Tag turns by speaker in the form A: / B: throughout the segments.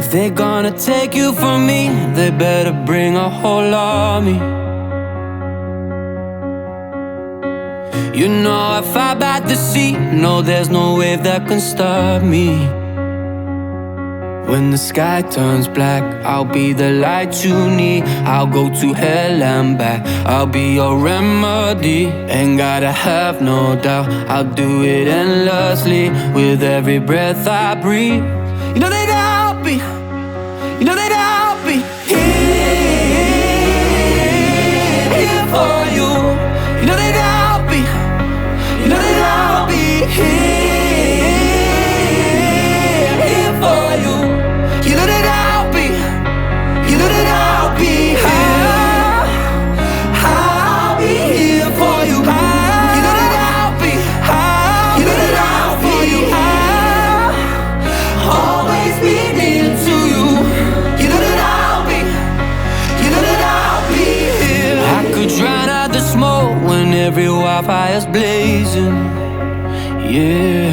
A: If they're gonna take you from me, they better bring a whole army. You know I fight by the sea, no, there's no wave that can stop me. When the sky turns black, I'll be the light you need. I'll go to hell and back, I'll be your remedy. Ain't gotta have no doubt, I'll do it endlessly. With every breath I breathe, you know that I'll be, you know that I'll be here for you. You know that I'll be, you know that I'll be here for you. You know that I'll be, you know that I'll be here. I'll be here for you. You know that I'll be, you know that I'll be here. Always be near to you. You know that I'll be, you know that I'll be here. I could drown out the smoke when every wildfire's blazing. Yeah.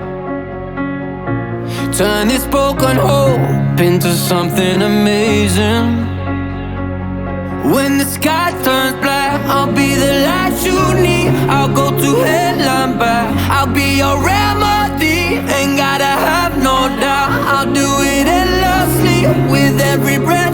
A: Turn this broken hope into something amazing. When the sky turns black, I'll be the light you need. I'll go to hell and back, I'll be your remedy. Ain't gotta have no doubt, I'll do it endlessly. With every breath